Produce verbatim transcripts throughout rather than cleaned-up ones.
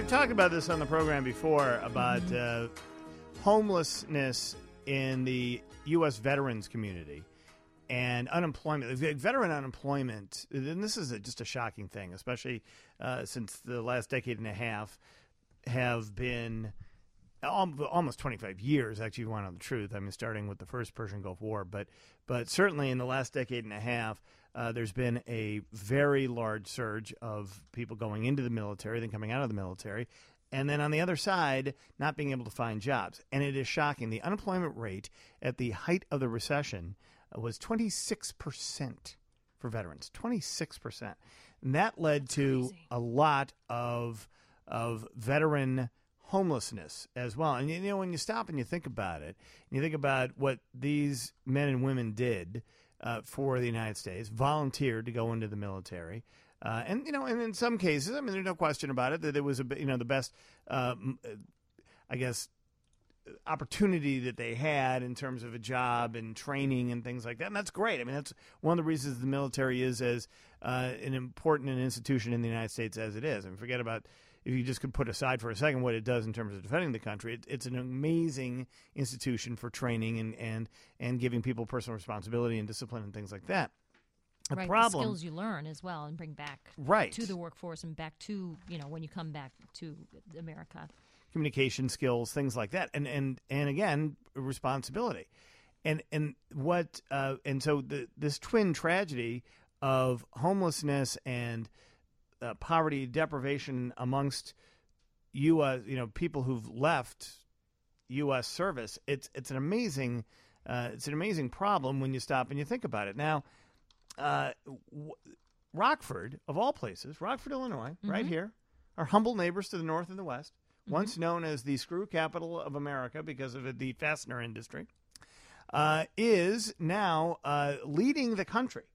we've talked about this on the program before about uh, homelessness in the U S veterans community and unemployment. Veteran unemployment, and this is a, just a shocking thing, especially uh, since the last decade and a half have been almost twenty-five years, actually, if you want to know the truth. I mean, starting with the first Persian Gulf War, but but certainly in the last decade and a half, uh, there's been a very large surge of people going into the military, then coming out of the military, and then on the other side, not being able to find jobs. And it is shocking. The unemployment rate at the height of the recession was twenty-six percent for veterans, twenty-six percent. And that led That's to crazy. a lot of of veteran homelessness as well. And, you know, when you stop and you think about it, and you think about what these men and women did uh, for the United States, volunteered to go into the military. Uh, and, you know, and in some cases, I mean, there's no question about it, that it was, a, you know, the best, uh, I guess, opportunity that they had in terms of a job and training and things like that. And that's great. I mean, that's one of the reasons the military is as uh, an important an institution in the United States as it is. I mean, forget about, if you just could put aside for a second what it does in terms of defending the country, it, it's an amazing institution for training and, and, and giving people personal responsibility and discipline and things like that. The right, problem, the skills you learn as well and bring back right. to the workforce and back to, you know, when you come back to America. Communication skills, things like that. And, and, and again, responsibility. And, and what, uh, and so the, this twin tragedy of homelessness and Uh, poverty, deprivation amongst U S, you know, people who've left U S service. It's it's an amazing, uh, it's an amazing problem when you stop and you think about it. Now, uh, w- Rockford, of all places, Rockford, Illinois, mm-hmm. right here, our humble neighbors to the north and the west, mm-hmm. once known as the screw capital of America because of the fastener industry, uh, is now uh, leading the country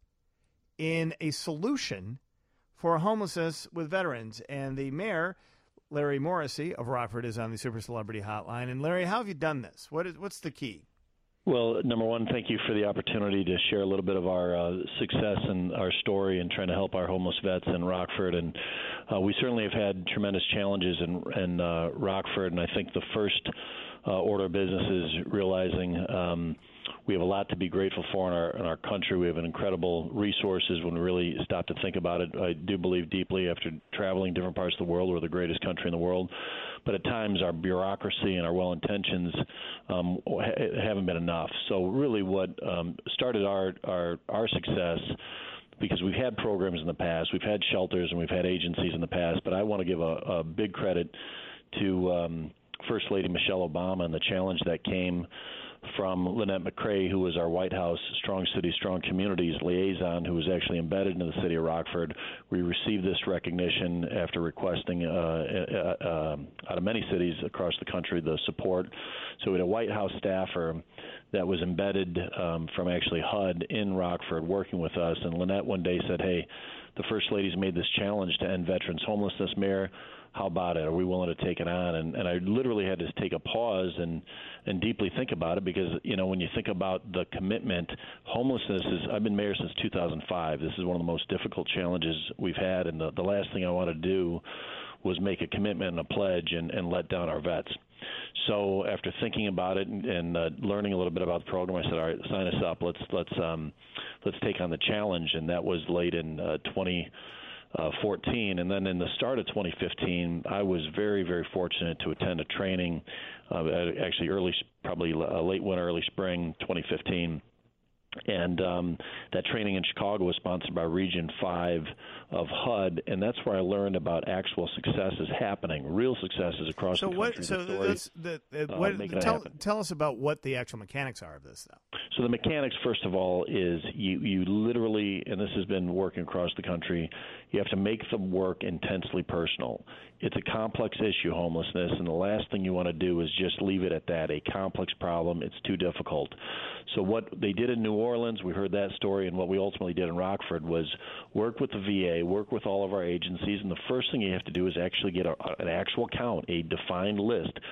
in a solution for homelessness with veterans. And the mayor, Larry Morrissey of Rockford, is on the Super Celebrity Hotline. And Larry, how have you done this? What is what's the key? Well, number one, thank you for the opportunity to share a little bit of our uh, success and our story and trying to help our homeless vets in Rockford. And uh, we certainly have had tremendous challenges in, in uh, Rockford. And I think the first uh, order of business is realizing um, we have a lot to be grateful for in our in our country. We have an incredible resources when we really stop to think about it. I do believe deeply after traveling different parts of the world, we're the greatest country in the world. But at times our bureaucracy and our well-intentions um, ha- haven't been enough. So really what um, started our, our, our success, because we've had programs in the past, we've had shelters and we've had agencies in the past, but I want to give a, a big credit to um, First Lady Michelle Obama and the challenge that came from Lynette McCrae, who was our White House Strong Cities, Strong Communities liaison, who was actually embedded into the city of Rockford. We received this recognition after requesting uh, uh, uh, out of many cities across the country the support. So we had a White House staffer that was embedded um, from actually H U D in Rockford working with us. And Lynette one day said, hey, the First Lady's made this challenge to end veterans homelessness, Mayor. How about it? Are we willing to take it on? And, and I literally had to take a pause and, and deeply think about it because, you know, when you think about the commitment, homelessness is, I've been mayor since two thousand five. This is one of the most difficult challenges we've had. And the, the last thing I want to do was make a commitment and a pledge and, and let down our vets. So after thinking about it and, and uh, learning a little bit about the program, I said, all right, sign us up. Let's, let's, um, let's take on the challenge. And that was late in uh, twenty fourteen, and then in the start of twenty fifteen, I was very, very fortunate to attend a training, uh, actually early, probably uh, late winter, early spring twenty fifteen. And um, that training in Chicago was sponsored by Region five of H U D, and that's where I learned about actual successes happening, real successes across so the what, country. So stories, the, the, uh, what, tell, happen. tell us about what the actual mechanics are of this, though. So the mechanics, first of all, is you, you literally, and this has been working across the country, you have to make the work intensely personal. It's a complex issue, homelessness, and the last thing you want to do is just leave it at that, a complex problem. It's too difficult. So what they did in New Orleans, we heard that story, and what we ultimately did in Rockford was work with the V A, work with all of our agencies, and the first thing you have to do is actually get a, an actual count, a defined list.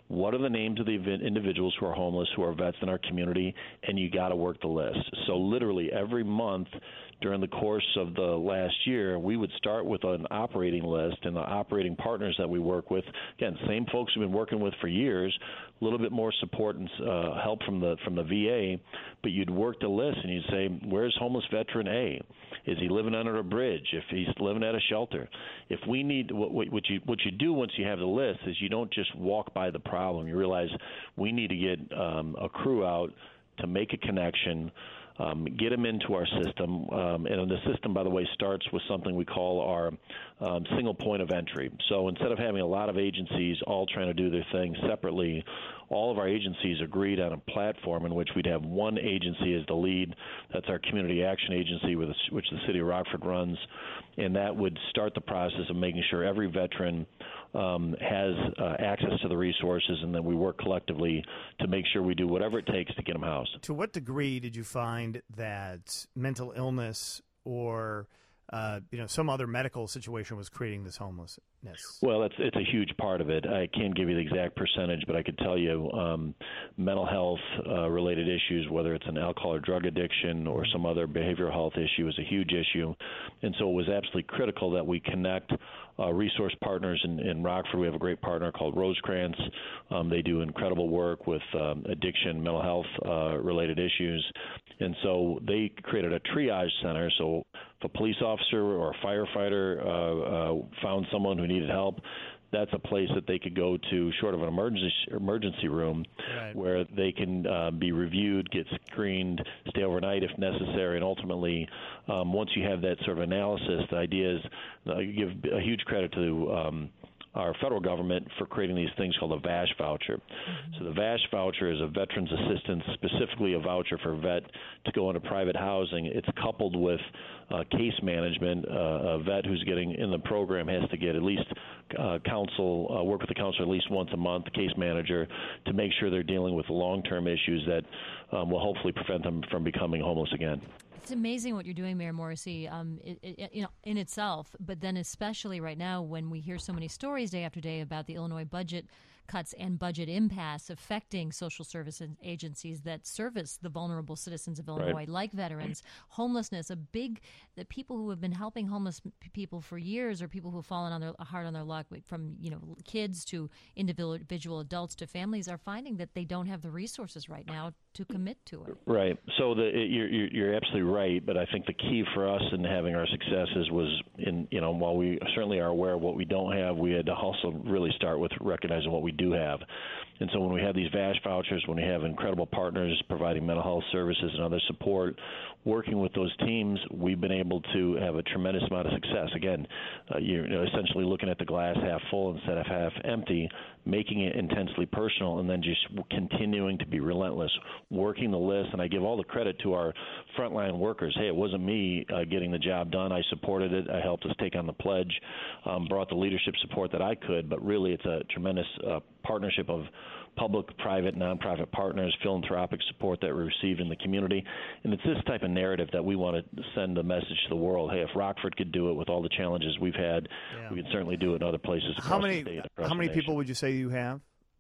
what are the names of the individuals who are homeless, who are vets in our community, and you got to work the list. So literally every month during the course of the last year, we would start with an operating list, and the operating partners that we work with, again, same folks we've been working with for years, a little bit more support and uh, help from the from the V A, but you'd work the list and you'd say, where's homeless veteran A? Is he living under a bridge? If he's living at a shelter? If we need, what, what you what you do once you have the list is you don't just walk by the problem. You realize we need to get um, a crew out to make a connection, Um, get them into our system. Um, and the system, by the way, starts with something we call our um, single point of entry. So instead of having a lot of agencies all trying to do their thing separately, all of our agencies agreed on a platform in which we'd have one agency as the lead. That's our Community Action Agency, with which the City of Rockford runs. And that would start the process of making sure every veteran um, has uh, access to the resources, and then we work collectively to make sure we do whatever it takes to get them housed. To what degree did you find that mental illness or uh, you know some other medical situation was creating this homelessness? Well, it's it's a huge part of it. I can't give you the exact percentage, but I could tell you um, mental health uh, related issues, whether it's an alcohol or drug addiction or some other behavioral health issue, is a huge issue. And so it was absolutely critical that we connect uh, resource partners in, in Rockford. We have a great partner called Rosecrans. Um, they do incredible work with um, addiction, mental health uh, related issues. And so they created a triage center. So if a police officer or a firefighter uh, uh, found someone who needed help, that's a place that they could go to, short of an emergency emergency room, right, where they can uh, be reviewed, get screened, stay overnight if necessary, and ultimately, um, once you have that sort of analysis, the idea is uh, you give a huge credit to um, our federal government for creating these things called a V A S H voucher. Mm-hmm. So the V A S H voucher is a veteran's assistance, specifically a voucher for a vet to go into private housing. It's coupled with uh, case management. Uh, a vet who's getting in the program has to get at least uh, counsel, uh, work with the counselor at least once a month, the case manager, to make sure they're dealing with long-term issues that um, will hopefully prevent them from becoming homeless again. It's amazing what you're doing, Mayor Morrissey, um, it, it, you know, in itself, but then especially right now when we hear so many stories day after day about the Illinois budget cuts and budget impasse affecting social service agencies that service the vulnerable citizens of Illinois, right, like veterans. Homelessness, a big, the people who have been helping homeless people for years, or people who have fallen on their hard on their luck, from you know kids to individual adults to families, are finding that they don't have the resources right now to commit to it. Right. So the, you're, you're absolutely right, but I think the key for us in having our successes was in, you know, while we certainly are aware of what we don't have, we had to also really start with recognizing what we do have. And so when we have these V A S H vouchers, when we have incredible partners providing mental health services and other support, working with those teams, we've been able to have a tremendous amount of success. Again, uh, you're you know, essentially looking at the glass half full instead of half empty, making it intensely personal, and then just continuing to be relentless, working the list. And I give all the credit to our frontline workers. Hey, it wasn't me uh, getting the job done. I supported it. I helped us take on the pledge, um, brought the leadership support that I could, but really it's a tremendous uh, partnership of public, private, nonprofit partners, philanthropic support that we received in the community. And it's this type of narrative that we want to send a message to the world. Hey, if Rockford could do it with all the challenges we've had, yeah, we can certainly do it in other places across how many, the state. How many people would you say you have?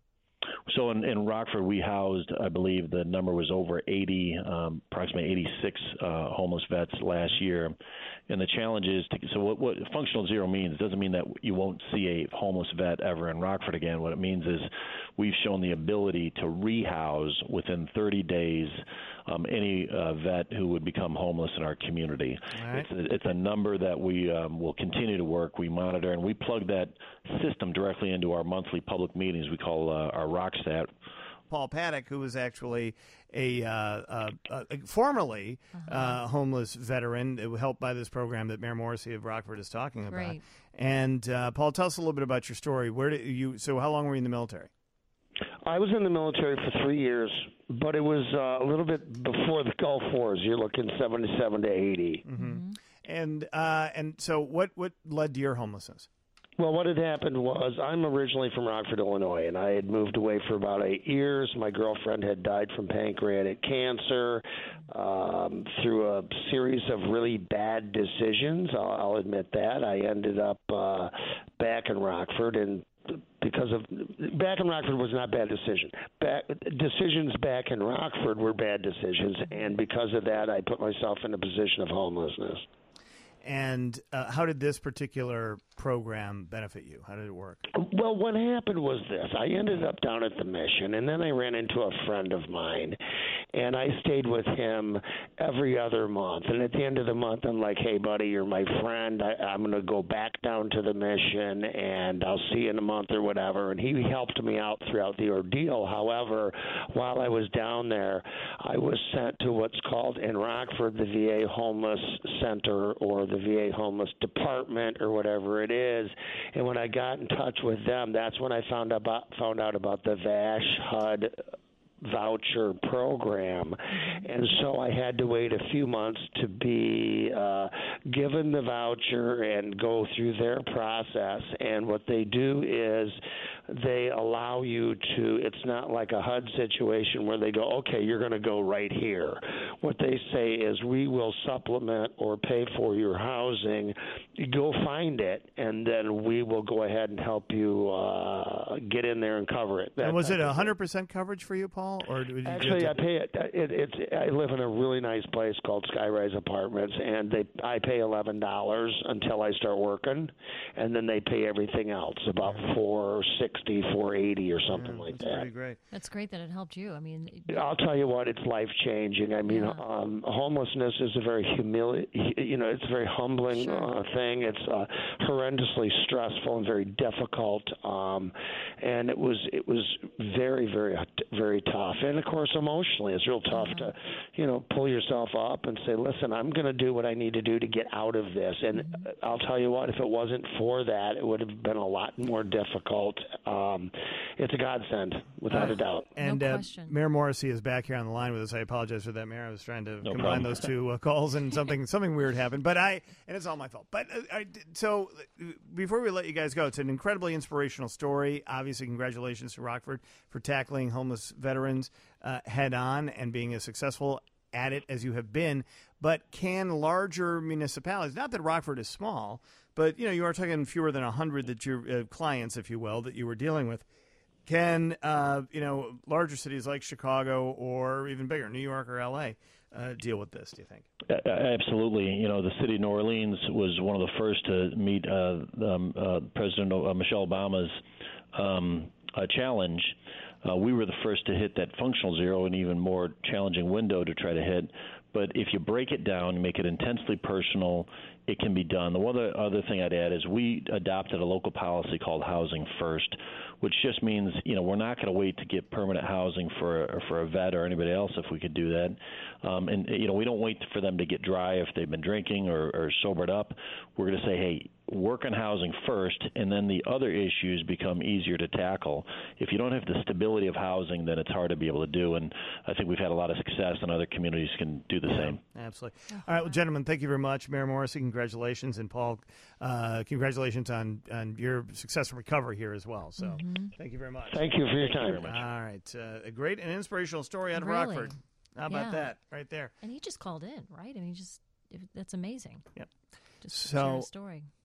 So in, in Rockford, we housed, I believe the number was over eighty, um, approximately eighty-six uh, homeless vets last year. And the challenge is, to, so what, what functional zero means, it doesn't mean that you won't see a homeless vet ever in Rockford again. What it means is we've shown the ability to rehouse within thirty days um, any uh, vet who would become homeless in our community. Right. It's, a, it's a number that we um, will continue to work. We monitor, and we plug that system directly into our monthly public meetings we call uh, our RockStat. Paul Paddock, who was actually a uh, uh, uh, formerly uh-huh. uh, homeless veteran, helped by this program that Mayor Morrissey of Rockford is talking about. Great. And uh, Paul, tell us a little bit about your story. Where did you? So, how long were you in the military? I was in the military for three years, but it was uh, a little bit before the Gulf Wars. You're looking seventy-seven to eighty. Mm-hmm. Mm-hmm. And uh, and so, what what led to your homelessness? Well, what had happened was I'm originally from Rockford, Illinois, and I had moved away for about eight years. My girlfriend had died from pancreatic cancer um, through a series of really bad decisions. I'll, I'll admit that. I ended up uh, back in Rockford, and because of back in Rockford was not a bad decision. Back, decisions back in Rockford were bad decisions, and because of that, I put myself in a position of homelessness. And uh, how did this particular program benefit you? How did it work? Well, what happened was this. I ended up down at the Mission, and then I ran into a friend of mine, and I stayed with him every other month. And at the end of the month, I'm like, hey, buddy, you're my friend. I, I'm going to go back down to the Mission, and I'll see you in a month or whatever. And he helped me out throughout the ordeal. However, while I was down there, I was sent to what's called in Rockford the V A Homeless Center or the V A Homeless Department or whatever it is. And when I got in touch with them, that's when I found about found out about the V A S H H U D voucher program. And so I had to wait a few months to be uh, given the voucher and go through their process. And what they do is they allow you to, it's not like a H U D situation where they go, okay, you're going to go right here. What they say is we will supplement or pay for your housing. Go find it, and then we will go ahead and help you uh, get in there and cover it. And was it one hundred percent coverage for you, Paul? Or did you Actually, to... I pay it, it. It's I live in a really nice place called Skyrise Apartments, and they I pay eleven dollars until I start working, and then they pay everything else about four sixty, four eighty, or something yeah, like that's that. Pretty great. That's great that it helped you. I mean, I'll tell you what, it's life changing. I mean, Yeah. um, homelessness is a very humili- you know, it's a very humbling Sure. uh, thing. It's uh, horrendously stressful and very difficult, um, and it was it was very very very tough. And of course, emotionally, it's real tough Mm-hmm. to, you know, pull yourself up and say, listen, I'm going to do what I need to do to get out of this. And Mm-hmm. I'll tell you what, if it wasn't for that, it would have been a lot more difficult. Um, it's a godsend, without Uh, a doubt. And No uh, question. Mayor Morrissey is back here on the line with us. I apologize for that, Mayor. I was trying to No combine problem. those two uh, calls, and something something weird happened. But I, and it's all my fault. But uh, I, did- so uh, before we let you guys go, it's an incredibly inspirational story. Obviously, congratulations to Rockford for tackling homeless veterans uh, head on and being as successful at it as you have been. But can larger municipalities, not that Rockford is small, but you know you are talking fewer than a hundred that your uh, clients, if you will, that you were dealing with. Can uh, you know larger cities like Chicago or even bigger, New York or L A, uh, deal with this? Do you think? Uh, Absolutely. You know, the city of New Orleans was one of the first to meet uh, um, uh, President uh, Michelle Obama's um, uh, challenge. Uh, we were the first to hit that functional zero, an even more challenging window to try to hit. But if you break it down, make it intensely personal, it can be done. The one other thing I'd add is we adopted a local policy called Housing First, which just means, you know, we're not going to wait to get permanent housing for for a vet or anybody else if we could do that. Um, and, you know, we don't wait for them to get dry if they've been drinking or, or sobered up. We're going to say, hey, work on housing first, and then the other issues become easier to tackle. If you don't have the stability of housing, then it's hard to be able to do. And I think we've had a lot of success, and other communities can do the same. Absolutely. All right, well, gentlemen, thank you very much. Mayor Morrissey, congratulations, and Paul, uh, congratulations on, on your successful recovery here as well. So, thank you very much. Thank you for your time. very much. All right, uh, a great and inspirational story out of Really? Rockford. How about Yeah. that, right there? and he just called in, right? I mean, just it, that's amazing. Yep. Just to share So, his story.